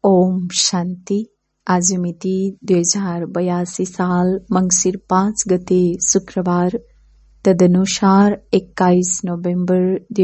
ओम शान्ति। आज मिति 2082 साल मंगसिर 5 गते शुक्रबार, तदनुसार 21 नोभेम्बर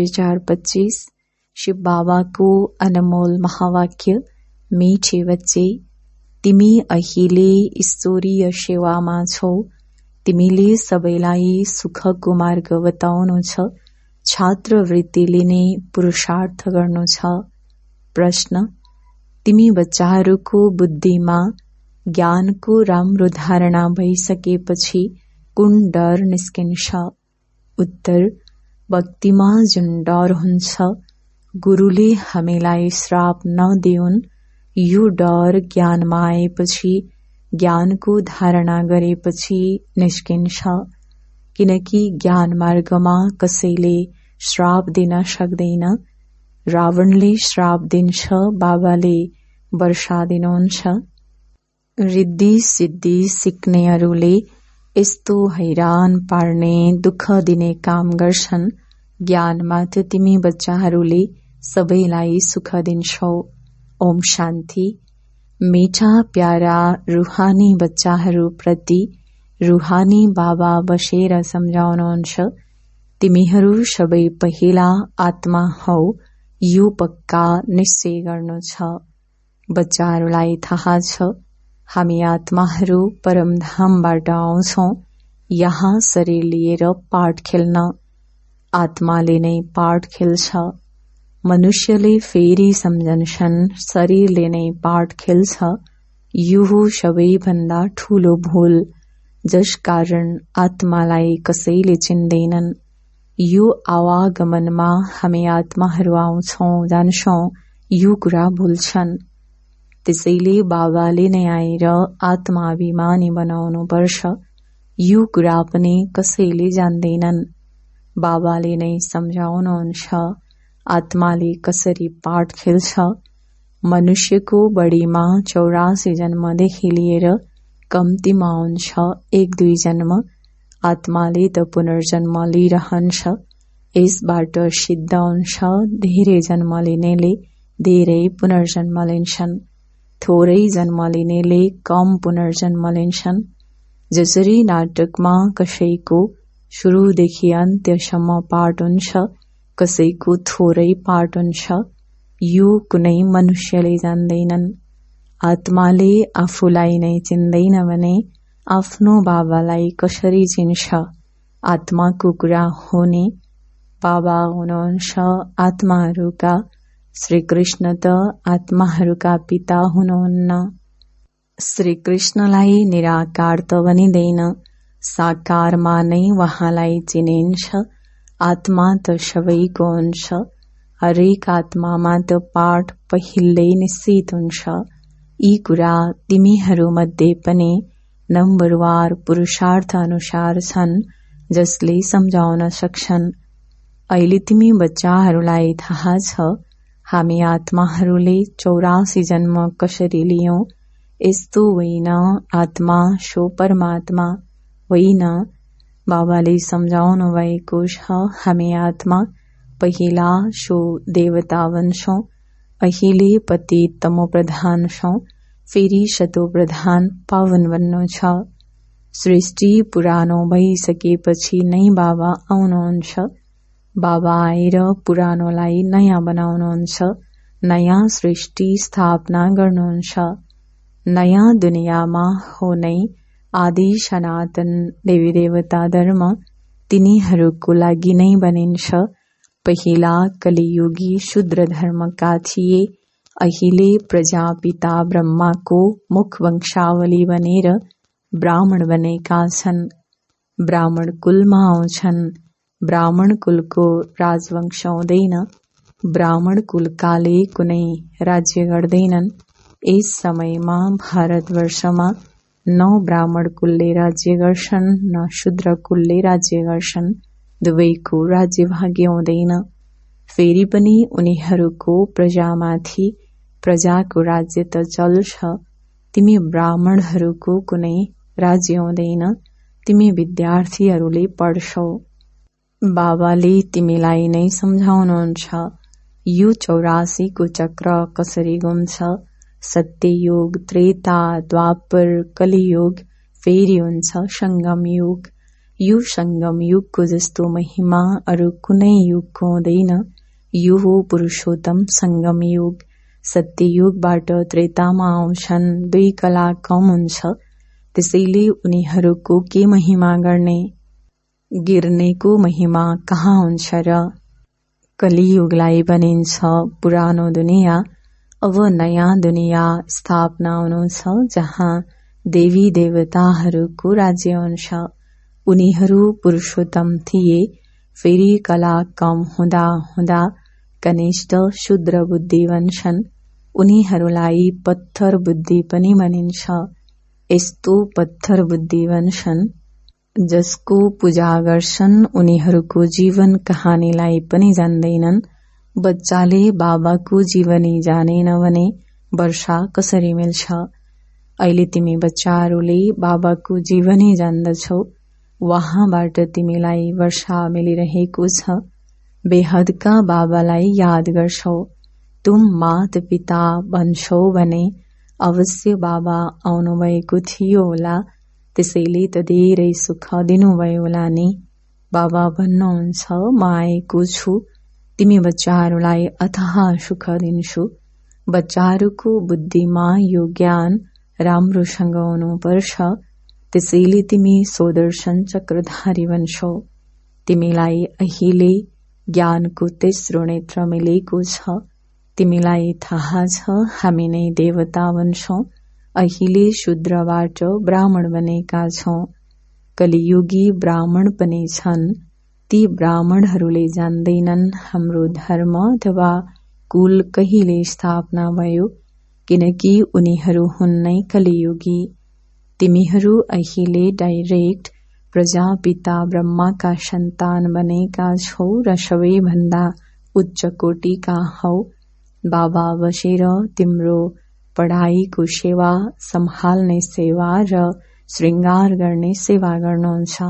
2025। शिव बाबाको अनमोल महावाक्य, मीठे बच्चे, तिमी अहिले ईश्वरीय सेवामा छौ। तिमीले सबैलाई सुखको मार्ग बताउनु छ। छात्रवृत्ति लिने पुरुषार्थ गर्नु छ। प्रश्न: तिमी बच्चाहरूको बुद्धिमा ज्ञानको राम्रो धारणा भइसकेपछि कुन डर निस्किन्छ? उत्तर: भक्तिमा जुन डर हुन्छ, गुरुले हामीलाई श्राप नदिउन्, यो डर ज्ञानमा आएपछि, ज्ञानको धारणा गरेपछि निस्किन्छ। किनकि ज्ञान मार्गमा कसैले श्राप दिन सक्दैन। रावणले श्राप दिन्छ, बाबाले वर्षा दिनुहुन्छ। रिद्धि सिद्धि सिक्नेहरूले यस्तो हैरान पार्ने, दुःख दिने काम गर्छन्। ज्ञानमा त तिमी बच्चाहरूले सबैलाई सुख दिन्छौ। ओम शान्ति। मीठा प्यारा रूहानी बच्चाहरू प्रति रूहानी बाबा बसेर सम्झाउनुहुन्छ। तिमीहरू सबै पहिला आत्मा हौ, यो पक्का निश्चय गर्नु छ। बच्चाहरूलाई थाहा छ, हामी आत्माहरू परमधामबाट आउँछौं, यहाँ शरीर लिएर पाठ खेल्न। आत्माले नै पाठ खेल्छ। मनुष्यले फेरि सम्झन्छन्, शरीरले नै पाठ खेल्छ। यो हो सबैभन्दा ठूलो भूल, जस कारण आत्मालाई कसैले चिन्दैनन्। यो आवागमनमा हामी आत्माहरू आउँछौं जान्छौं, यो कुरा भुल्छन्। त्यसैले बाबाले नै आएर आत्माभिमानी बनाउनु पर्छ। यो कुरा पनि कसैले जान्दैनन्। बाबाले नै सम्झाउनुहुन्छ, आत्माले कसरी पाठ खेल्छ। मनुष्यको बढीमा 84 जन्मदेखि लिएर कम्तीमा हुन्छ 1-2 जन्म। आत्माले त पुनर्जन्म लिइरहन्छ। यसबाट सिद्ध हुन्छ, धेरै जन्म लिनेले धेरै पुनर्जन्म लिन्छन्, थोरै जन्म लिनेले कम पुनर्जन्म लिन्छन्। जसरी नाटकमा कसैको सुरुदेखि अन्त्यसम्म पाठ हुन्छ, कसैको थोरै पाठ हुन्छ, यो कुनै मनुष्यले जान्दैनन्। आत्माले आफूलाई नै चिन्दैन भने आफ्नो बाबालाई कसरी चिन्छ? आत्माको कुरा हो नि। बाबा हुनुहुन्छ आत्माहरूका। श्रीकृष्ण त आत्माहरूका पिता हुनुहुन्न। श्रीकृष्णलाई निराकार त भनिँदैन, साकारमा नै उहाँलाई चिनिन्छ। आत्मा त सबैको हुन्छ। हरेक आत्मामा त पाठ पहिल्यै निश्चित हुन्छ। यी कुरा तिमीहरूमध्ये पनि नम्बरवार पुरुषार्थ अनुसार छन्, जसले सम्झाउन सक्छन्। अहिले तिमी बच्चाहरूलाई थाहा छ, हामी आत्माहरूले 84 जन्म कसरी लियौं। यस्तो होइन, आत्मा सो परमात्मा होइन। बाबाले सम्झाउनु भएको छ, हामी आत्मा पहिला सो देवता बन्छौं। अहिले पतित तमो प्रधान छौं, फेरि शतो प्रधान पावन बन्नु छ। सृष्टि पुरानो भइसकेपछि नै बाबा आउनुहुन्छ। बाबा आएर पुरानोलाई नयाँ बनाउनुहुन्छ, नयाँ सृष्टि स्थापना गर्नुहुन्छ। नयाँ दुनियाँमा हो नै आदि सनातन देवी देवता धर्म, तिनीहरूको लागि नै बनिन्छ। पहिला कलियुगी शूद्र धर्मका थिए, अहिले प्रजापिता ब्रह्माको मुख वंशावली बनेर ब्राह्मण बनेका छन्। ब्राह्मण कुलमा आउँछन्। ब्राह्मण कुलको राजवंश हुँदैन। ब्राह्मण कुलकाले कुनै राज्य गर्दैनन्। यस समयमा भारतवर्षमा न ब्राह्मण कुलले राज्य गर्छन्, न शूद्र कुलले राज्य गर्छन्। दुवैको राज्य भाग्य हुँदैन। फेरि पनि उनीहरूको प्रजामाथि प्रजाको राज्य त चल्छ। तिमी ब्राह्मणहरूको कुनै राज्य हुँदैन। तिमी विद्यार्थीहरूले पढ्छौ। बाबाले तिमीलाई नै सम्झाउनुहुन्छ, यो 84 को चक्र कसरी घुम्छ। सत्ययुग, त्रेता, द्वापर, कलियुग, फेरि हुन्छ संगम युग। यो संगम युगको जस्तो महिमा अरू कुनै युगको हुँदैन। यो हो पुरुषोत्तम संगम युग। सत्ययुगबाट त्रेतामा आउँछन्, 2 कला कम हुन्छ, त्यसैले उनीहरूको के महिमा गर्ने? गिर्नेको महिमा कहाँ हुन्छ र? कलियुगलाई भनिन्छ पुरानो दुनिया। अब नयाँ दुनिया स्थापना हुनु छ, जहाँ देवी देवताहरूको राज्य हुन्छ। उनीहरू पुरुषोत्तम थिए, फेरि कला कम हुँदा हुँदा कनिष्ठ शूद्र बुद्धि बन्छन्। उनीहरूलाई पत्थर बुद्धि पनि भनिन्छ। यस्तो पत्थर बुद्धि बन्छन् जसको पूजा गर्छन् उनीहरूको जीवन कहानीलाई पनि जान्दैनन्। बच्चाले बाबाको जीवनी जानेन भने वर्षा कसरी मिल्छ? अहिले तिमी बच्चाहरूले बाबाको जीवनी जान्दछौ, वहाँबाट तिमीलाई वर्षा मिलिरहेको छ। बेहदका बाबालाई याद गर्छौ। तुम मात पिता भन्छौ भने अवश्य बाबा आउनुभएको थियो होला, त्यसैले त धेरै सुख दिनुभयो होला नि। बाबा भन्नुहुन्छ, म आएको छु, तिमी बच्चाहरूलाई अथाह सुख दिन्छु। बच्चाहरूको बुद्धिमा यो ज्ञान राम्रोसँग हुनुपर्छ, त्यसैले तिमी सुदर्शन चक्रधारी बन्छौ। तिमीलाई अहिले ज्ञानको तेस्रो नेत्र मिलेको छ। तिमीलाई थाहा छ हामी नै देवता बन्छौं। अहिले शूद्रबाट ब्राह्मण बनेका छौं। कलियुगी ब्राह्मण पनि छन्। ती ब्राह्मणहरूले जान्दैनन् हाम्रो धर्म अथवा कुल कहिले स्थापना भयो, किनकि उनीहरू हुन् नै कलियुगी। तिमीहरू अहिले डाइरेक्ट प्रजापिता ब्रह्माका सन्तान बनेका छौ र सबैभन्दा उच्च कोटिका हौ। बाबा बसेर तिम्रो पढाइको सेवा, सम्हाल्ने सेवा र श्रृंगार गर्ने सेवा गर्नुहुन्छ।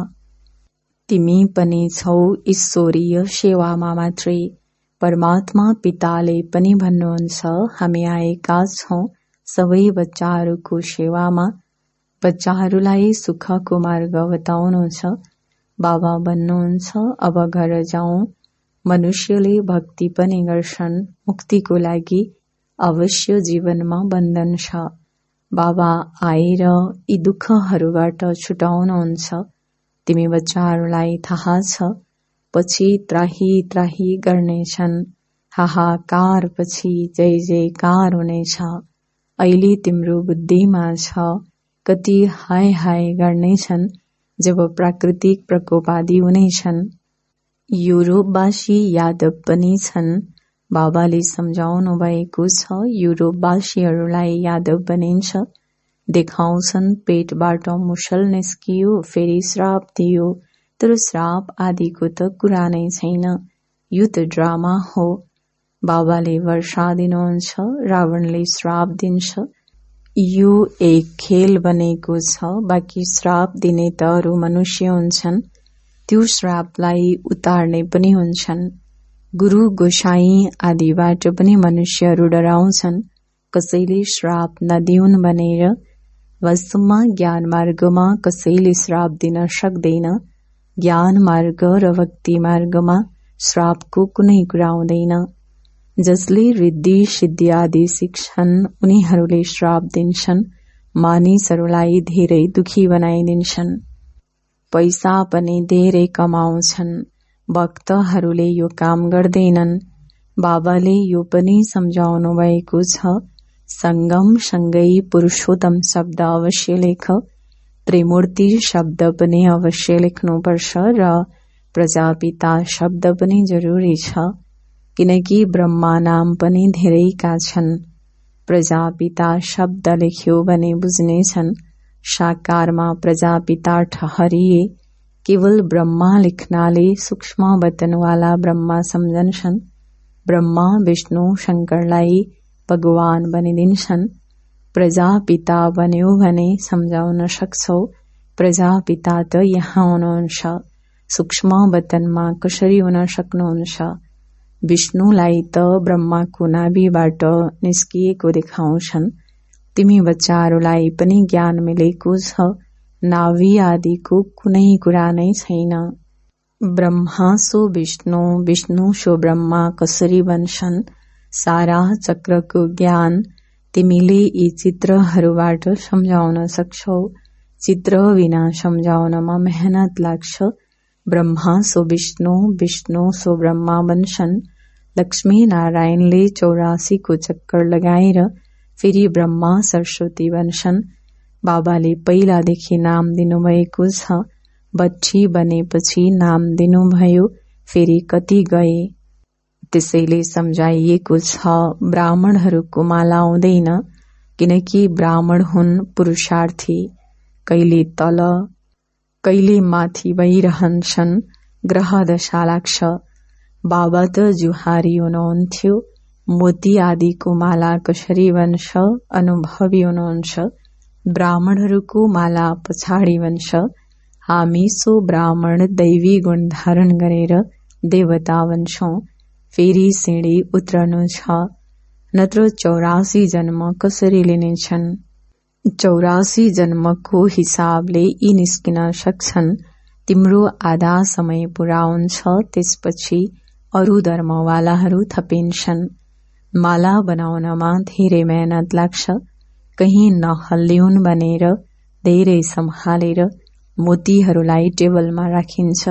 तिमी पनि छौ ईश्वरीय सेवामा मात्रै। परमात्मा पिताले पनि भन्नुहुन्छ, हामी आएका छौं सबै बच्चाहरूको सेवामा। बच्चाहरूलाई सुखको मार्ग बताउनु छ। बाबा भन्नुहुन्छ, अब घर जाउँ। मनुष्यले भक्ति पनि गर्छन्, मुक्तिको लागि अवश्य जीवनमा बन्धन छ। बाबा आएर यी दुःखहरूबाट छुटाउनुहुन्छ। तिमी बच्चाहरूलाई थाहा छ, पछि त्राही त्राही गर्नेछन्। हाहाकार पछि जय जयकार हुनेछ। अहिले तिम्रो बुद्धिमा छ, कति हाय हाय गर्नेछन् जब प्राकृतिक प्रकोप आदि हुनेछन्। युरोपवासी यादव पनि छन्। बाबाले सम्झाउनु भएको छ, युरोपवासीहरूलाई यादव बनिन्छ। देखाउँछन् पेटबाट मुसल निस्कियो, फेरि श्राप दियो, तर श्राप आदिको त कुरा नै छैन। यो त ड्रामा हो। बाबाले वर्षा दिनुहुन्छ, रावणले श्राप दिन्छ। यो एक खेल बनेको छ। बाँकी श्राप दिने त अरू मनुष्य हुन्छन्, त्यो श्रापलाई उतार्ने पनि हुन्छन्। गुरु गोसाई आदिबाट पनि मनुष्यहरू डराउँछन्, कसैले श्राप नदिउन् भनेर। वास्तवमा ज्ञान मार्गमा कसैले श्राप दिन सक्दैन। ज्ञान मार्ग र भक्ति मार्गमा श्रापको कुनै कुरा हुँदैन। जसले रिद्धि सिद्धि आदि सिक्छन् उनीहरूले श्राप दिन्छन्, मानिसहरूलाई धेरै दुखी बनाइदिन्छन्। पैसा पनि धेरै कमाउँछन्। भक्तहरूले यो काम गर्दैनन्। बाबाले यो पनि सम्झाउनु भएको छ, संगम सँगै पुरुषोत्तम शब्द अवश्य लेख। त्रिमूर्ति शब्द पनि अवश्य लेख्नुपर्छ र प्रजापिता शब्द पनि जरुरी छ, किनकि ब्रह्मा नाम पनि धेरैका छन्। प्रजापिता शब्द लेख्यो भने बुझ्नेछन्। साकारमा प्रजापिता ठहरिए, केवल ब्रह्मा लेख्नाले सूक्ष्म वतनवाला ब्रह्मा सम्झन्छन्। ब्रह्मा विष्णु शंकरलाई भगवान बनिदिन्छन्। प्रजापिता बन्यो भने सम्झाउन सक्छौ, प्रजापिता त यहाँ हुनुहुन्छ, सूक्ष्म वतनमा कसरी हुन सक्नुहुन्छ? विष्णुलाई त ब्रह्माको नाभिबाट निस्किएको देखाउँछन्। तिमी बच्चाहरूलाई पनि ज्ञान मिलेको छ, नाभि आदिको कुनै कुरा नै छैन। ब्रह्मा सो विष्णु, विष्णु सो ब्रह्मा कसरी बन्छन्? सारा चक्रको ज्ञान तिमीले यी चित्रहरूबाट सम्झाउन सक्छौ। चित्र बिना सम्झाउनमा मेहनत लाग्छ। ब्रह्मा सो विष्णु, विष्णु सो ब्रह्मा बन्छन्। लक्ष्मी नारायणले 84 को चक्कर लगाएर फेरि ब्रह्मा सरस्वती बन्छन्। बाबाले पहिलादेखि नाम दिनुभएको छ। बच्ची बनेपछि नाम दिनुभयो, फेरि कति गए। त्यसैले सम्झाइएको छ ब्राह्मणहरूको माला आउँदैन, किनकि ब्राह्मण हुन् पुरुषार्थी। कहिले तल कहिले माथि भइरहन्छन्, ग्रह दशा लाग्छ। बाबा त जुहारी हुनुहुन्थ्यो। मोती आदिको माला कसरी बन्छ अनुभवी हुनुहुन्छ। ब्राह्मणहरूको माला पछाडि बन्छ। हामी सो ब्राह्मण दैवी गुण धारण गरेर देवता बन्छौं। फेरि सिँढी उत्रनु छ, नत्र 84 जन्म कसरी लिनेछन्? 84 जन्मको हिसाबले यी निस्किन सक्छन्। तिम्रो आधा समय पूरा हुन्छ, त्यसपछि अरू धर्मवालाहरू थपिन्छन्। माला बनाउनमा धेरै मेहनत लाग्छ। कहीँ नहल्लिउन् भनेर धेरै सम्हालेर मोतीहरूलाई टेबलमा राखिन्छ।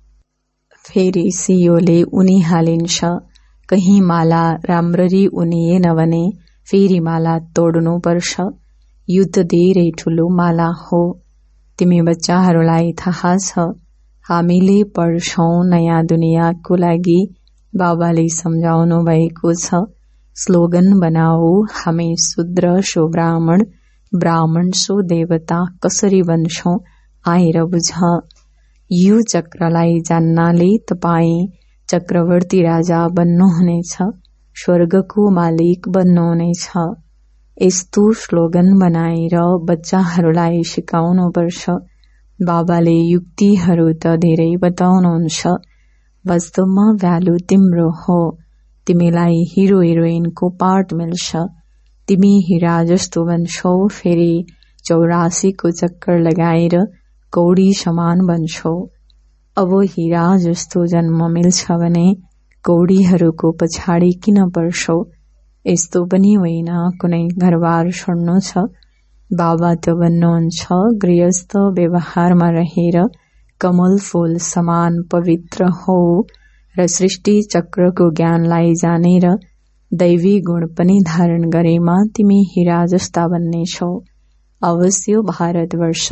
फेरि सियोले उनिहालिन्छ। कहीँ माला राम्ररी उनिएन भने फेरि माला तोड्नुपर्छ। यो त धेरै ठूलो माला हो। तिमी बच्चाहरूलाई थाहा छ, हामीले पढ्छौं नयाँ दुनियाँको लागि। बाबाले सम्झाउनु भएको छ, स्लोगन बनाऊ, हामी शूद्र सो ब्राह्मण, ब्राह्मण सो देवता कसरी बन्छौं, आएर बुझ। यो चक्रलाई जान्नाले तपाई चक्रवर्ती राजा बन्नुहुनेछ, स्वर्गको मालिक बन्नुहुनेछ। यस्तो स्लोगन बनाएर बच्चाहरूलाई सिकाउनुपर्छ। बाबाले युक्तिहरू त धेरै बताउनुहुन्छ। वास्तवमा भ्यालु तिम्रो हो। तिमीलाई हिरो हिरोइनको पार्ट मिल्छ। तिमी हिरा जस्तो बन्छौ, फेरि 84 को चक्कर लगाएर कौडी समान बन्छौ। अब हिरा जस्तो जन्म मिल्छ भने कौडीहरूको पछाडि किन पर्छौ? यस्तो पनि होइन कुनै घरबार छोड्नु छ। बाबा त भन्नुहुन्छ गृहस्थ व्यवहारमा रहेर कमल फूल समान पवित्र हो र सृष्टि चक्रको ज्ञानलाई जानेर दैवी गुण पनि धारण गरेमा तिमी हिरा जस्ता बन्नेछौ। अवश्य भारतवर्ष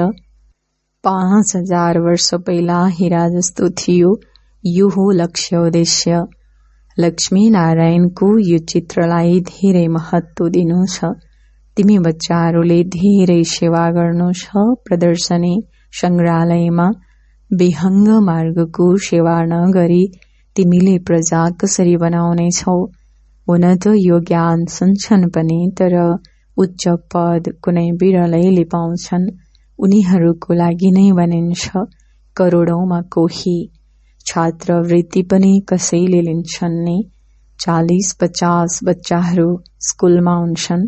5000 वर्ष पहिला हिरा जस्तो थियो। यो हो लक्ष्य उद्देश्य। लक्ष्मी नारायणको यो चित्रलाई धेरै महत्व दिनु छ। तिमी बच्चाहरूले धेरै सेवा गर्नु छ। प्रदर्शनी संग्रहालयमा विहङ्ग मार्गको सेवा नगरी तिमीले प्रजा कसरी बनाउनेछौ? हुन त यो ज्ञान सुन्छन् पनि, तर उच्च पद कुनै बिरलैले पाउँछन्। उनीहरूको लागि नै बनिन्छ। करोडौंमा कोही। छात्रवृत्ति पनि कसैले लिन्छन् नि। 40-50 बच्चाहरू स्कुलमा हुन्छन्।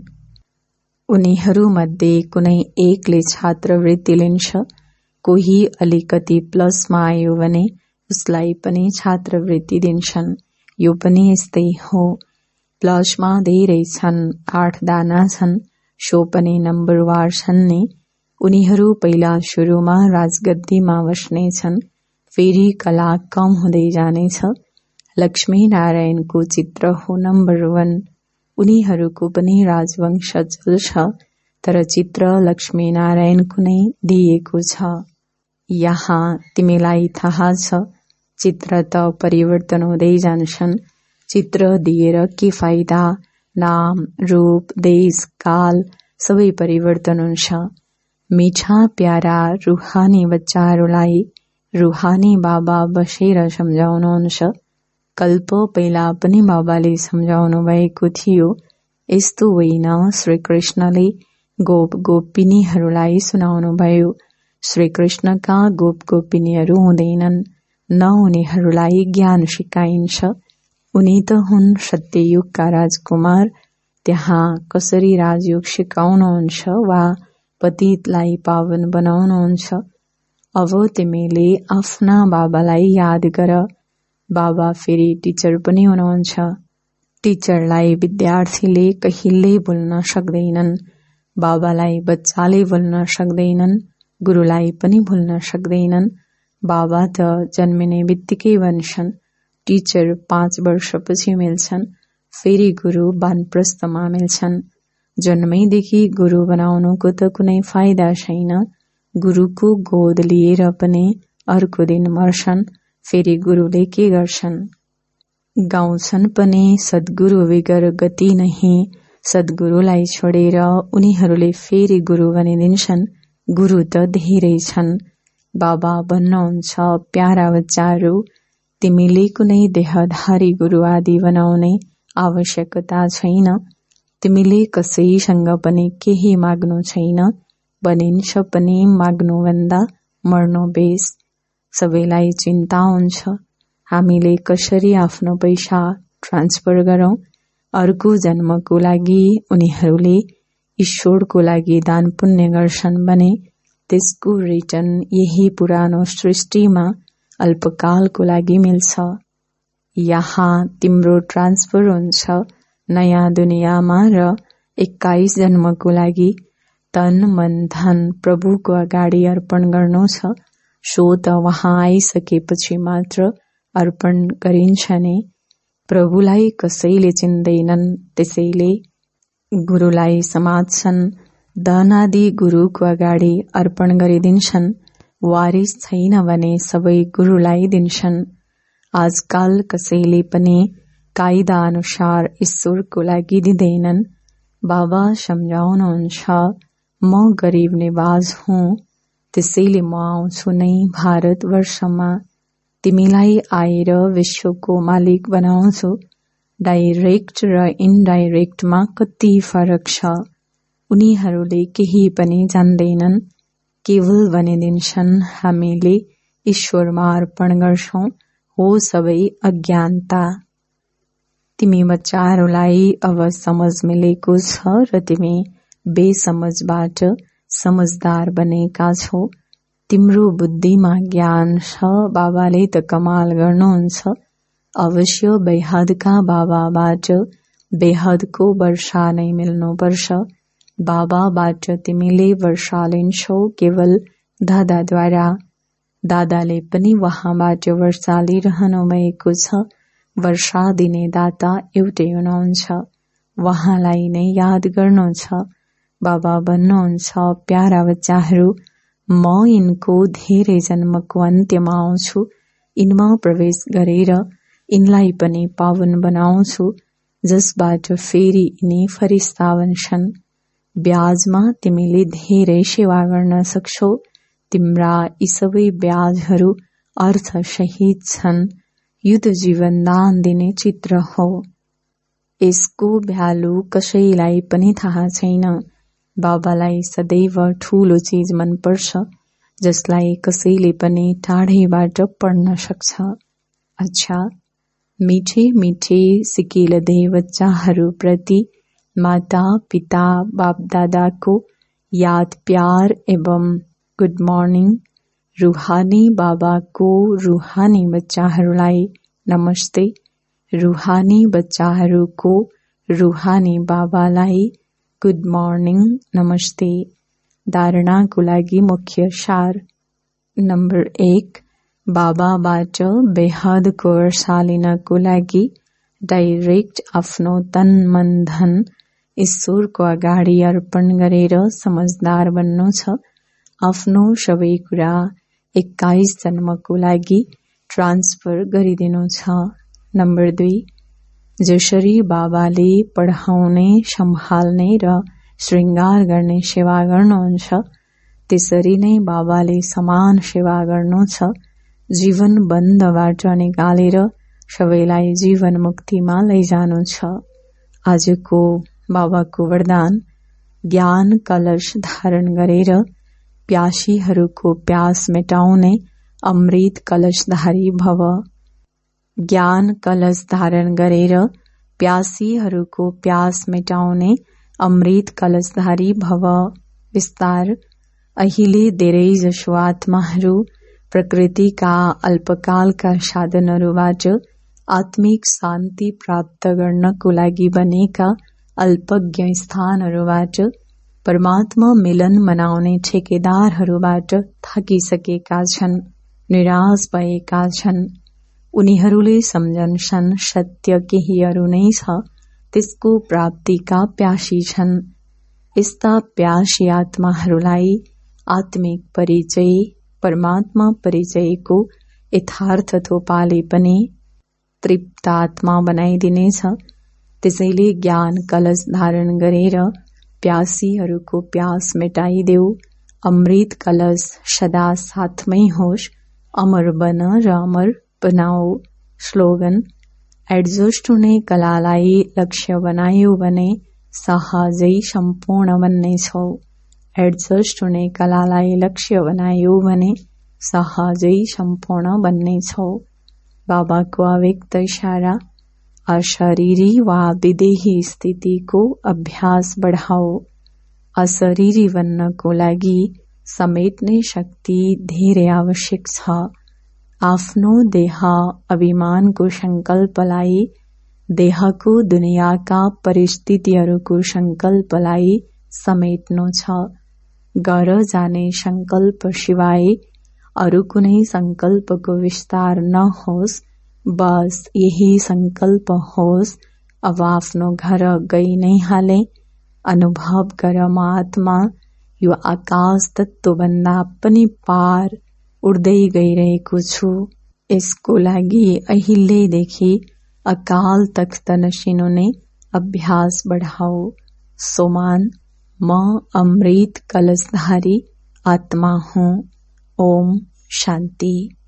उनीहरूमध्ये कुनै एकले छात्रवृत्ति लिन्छ। कोही अलिकति प्लसमा आयो भने उसलाई पनि छात्रवृत्ति दिन्छन्। यो पनि यस्तै हो। प्लसमा धेरै छन्, 8 दाना छन्, सो पनि नम्बरवार छन् नि। उनीहरू पहिला सुरुमा राजगद्दीमा बस्नेछन्, फेरि कला कम हुँदै जानेछ। लक्ष्मी नारायणको चित्र हो नम्बर 1। उनीहरूको पनि राजवंश चल्छ, तर चित्र लक्ष्मी नारायणको नै दिएको छ। यहाँ तिमीलाई थाहा छ, चित्र त परिवर्तन हुँदै जान्छन्। चित्र दिएर के फाइदा? नाम, रूप, देश, काल सबै परिवर्तन हुन्छ। मीठा प्यारा रूहानी बच्चाहरूलाई रूहानी बाबा बसेर सम्झाउनुहुन्छ। कल्प पहिला पनि बाबाले सम्झाउनु भएको थियो। यस्तो होइन, श्रीकृष्णले गोप गोपिनीहरूलाई सुनाउनुभयो। श्रीकृष्णका गोप गोपिनीहरू हुँदैनन्, न उनीहरूलाई ज्ञान सिकाइन्छ। उनी त हुन् सत्ययुगका राजकुमार। त्यहाँ कसरी राजयोग सिकाउनुहुन्छ वा पतितलाई पावन बनाउनुहुन्छ। अब तिमीले आफ्ना बाबालाई याद गर। बाबा फेरि टिचर पनि हुनुहुन्छ। टिचरलाई विद्यार्थीले कहिल्यै भुल्न सक्दैनन्। बाबालाई बच्चाले भुल्न सक्दैनन्। गुरुलाई पनि भुल्न सक्दैनन्। बाबा त जन्मिने बित्तिकै भन्छन्। टिचर 5 वर्षपछि मिल्छन्। फेरि गुरु वानप्रस्थमा मिल्छन्। जन्मैदेखि गुरु बनाउनुको त कुनै फाइदा छैन। गुरुको गोद लिएर पनि अर्को दिन मर्छन्। फेरि गुरुले के गर्छन्? गाउँछन् पनि सद्गुरु बिगर गति नहीं। सद्गुरुलाई छोडेर उनीहरूले फेरि गुरु बनिदिन्छन्। गुरु त धेरै छन्। बाबा भन्नुहुन्छ, प्यारा बच्चाहरू, तिमीले कुनै देहधारी गुरु आदि बनाउने आवश्यकता छैन। तिमीले कसैसँग पनि केही माग्नु छैन। बनिन्छ पनि माग्नुभन्दा मर्नु बेस। सबैलाई चिन्ता हुन्छ हामीले कसरी आफ्नो पैसा ट्रान्सफर गरौं। अर्को जन्मको लागि उनीहरूले ईश्वरको लागि दान पुण्य गर्छन् भने त्यसको रिटर्न यही पुरानो सृष्टिमा अल्पकालको लागि मिल्छ। यहाँ तिम्रो ट्रान्सफर हुन्छ नयाँ दुनियाँमा र 21 जन्मको लागि तन मन धन प्रभुको अगाडि अर्पण गर्नु छ। सो त वहाँ आइसकेपछि मात्र अर्पण गरिन्छ नि। प्रभुलाई कसैले चिन्दैनन्, त्यसैले गुरुलाई समात्छन्। दान आदि गुरुको अगाडि अर्पण गरिदिन्छन्। वारिस छैन भने सबै गुरुलाई दिन्छन्। आजकाल कसैले पनि कायदा अनुसार ईश्वरको लागि दिँदैनन्। बाबा सम्झाउनुहुन्छ, म गरीब निवाज हुँ, त्यसैले म आउँछु नै भारतवर्षमा। तिमीलाई आएर विश्वको मालिक बनाउँछु। डाइरेक्ट र इनडाइरेक्टमा कति फरक छ। उनीहरूले केही पनि जान्दैनन्। केवल भनिदिन्छन् हामीले ईश्वरमा अर्पण गर्छौं। हो सबै अज्ञानता। तिमी बच्चाहरूलाई अब समझ मिलेको छ र तिमी बेसमझबाट समझदार बनेका छौ। तिम्रो बुद्धिमा ज्ञान छ। बाबाले त कमाल गर्नुहुन्छ। अवश्य बेहदका बाबाबाट बेहदको वर्षा नै मिल्नुपर्छ। बाबाबाट तिमीले वर्षा लिन्छौ केवल दादाद्वारा। दादाले पनि वहाँबाट वर्षा लिइरहनु भएको छ। वर्षा दिने दाता एउटै हुनुहुन्छ। वहाँलाई नै याद गर्नु छ। बाबा भन्नुहुन्छ, प्यारा बच्चाहरू, म यिनको धेरै जन्मको अन्त्यमा आउँछु। यिनमा प्रवेश गरेर यिनलाई पनि पावन बनाउँछु, जसबाट फेरि यिनी फरिस्ता बन्छन्। ब्याजमा तिमीले धेरै सेवा गर्न सक्छौ। तिम्रा यी सबै ब्याजहरू अर्थसहित छन्। यो त जीवन दान दिने चित्र हो। यसको भ्यालु कसैलाई पनि थाहा छैन। बाबालाई सदैव ठूलो चीज मन पर्छ, जसलाई कसैले पनि टाढैबाट पढ्न सक्छ। अच्छा, मिठे मिठे सिकिलदे बच्चाहरू प्रति माता पिता बाप दादाको याद प्यार एवं गुड मर्निङ। रूहानी बाबाको रूहानी बच्चाहरूलाई नमस्ते। रूहानी बच्चाहरूको रूहानी बाबालाई गुड मर्निङ नमस्ते। धारणाको लागि मुख्य सार। नम्बर 1, बाबाबाट बेहदको वर्षा लिनको लागि डाइरेक्ट आफ्नो तन मन धन ईश्वरको अगाडि अर्पण गरेर समझदार बन्नु छ। आफ्नो सबै कुरा 21 जन्मको लागि ट्रान्सफर गरिदिनु छ। नम्बर 2, जसरी बाबाले पढाउने सम्हाल्ने र श्रृंगार गर्ने सेवा गर्नुहुन्छ, त्यसरी नै बाबाले समान सेवा गर्नु छ। जीवन बन्धबाट निकालेर सबैलाई जीवन मुक्तिमा लैजानु छ। आजको बाबाको वरदान, ज्ञान कलश धारण गरेर प्यासीहरूको प्यास मेटाउने अमृत कलशधारी भव। ज्ञान कलश धारण गरेर प्यासीहरूको प्यास मेटाउने अमृत कलशधारी भव। विस्तार। अहिले धेरैजसो आत्माहरू प्रकृतिका अल्पकालका साधनहरूबाट आत्मिक शान्ति प्राप्त गर्नको लागि बनेका अल्पज्ञ स्थानहरूबाट परमात्मा मिलन मनाउने ठेकेदारहरूबाट थाकिसकेका छन्, निराश भएका छन्। उनीहरूले सम्झन्छन् सत्य केहीहरू नै छ, त्यसको प्राप्तिका प्यासी छन्। यस्ता प्यासी आत्माहरूलाई आत्मिक परिचय, परमात्मा परिचयको यथार्थ थोपाले पनि तृप्त आत्मा बनाइदिनेछ। त्यसैले ज्ञान कलश धारण गरेर प्यासीहरूको प्यास मेटाइदेऊ। अमृत कलश सदा साथमै होस्, अमर बन र अमर बनाऊ। स्लोगन। एडजस्ट हुने कलालाई लक्ष्य बनायो भने सहजै सम्पूर्ण बन्नेछौ। एडजस्ट हुने कलालाई लक्ष्य बनायो भने सहजै सम्पूर्ण बन्नेछौ। बाबाको अव्यक्त इशारा। अशरीरी वा विदेही स्थितिको अभ्यास बढाऊ। अशरीरी बन्नको लागि समेट्ने शक्ति धेरै आवश्यक छ। आफ्नो देह अभिमानको संकल्पलाई, देहको दुनियाँका परिस्थितिहरूको संकल्पलाई समेट्नु छ। गर जाने संकल्प सिवाय अरू कुनै संकल्पको विस्तार नहोस्, बस यही संकल्प होस्। अब आफ्नो घर गई नै हाले। अनुभव गर म आत्मा यो आकाश तत्त्वभन्दा पनि पार उड्दै गइरहेको छु। यसको लागि अहिलेदेखि अकाल तख्त नसिनुने अभ्यास बढाऊ। सोमान। म अमृत कलशधारी आत्मा हूँ। ओम शान्ति।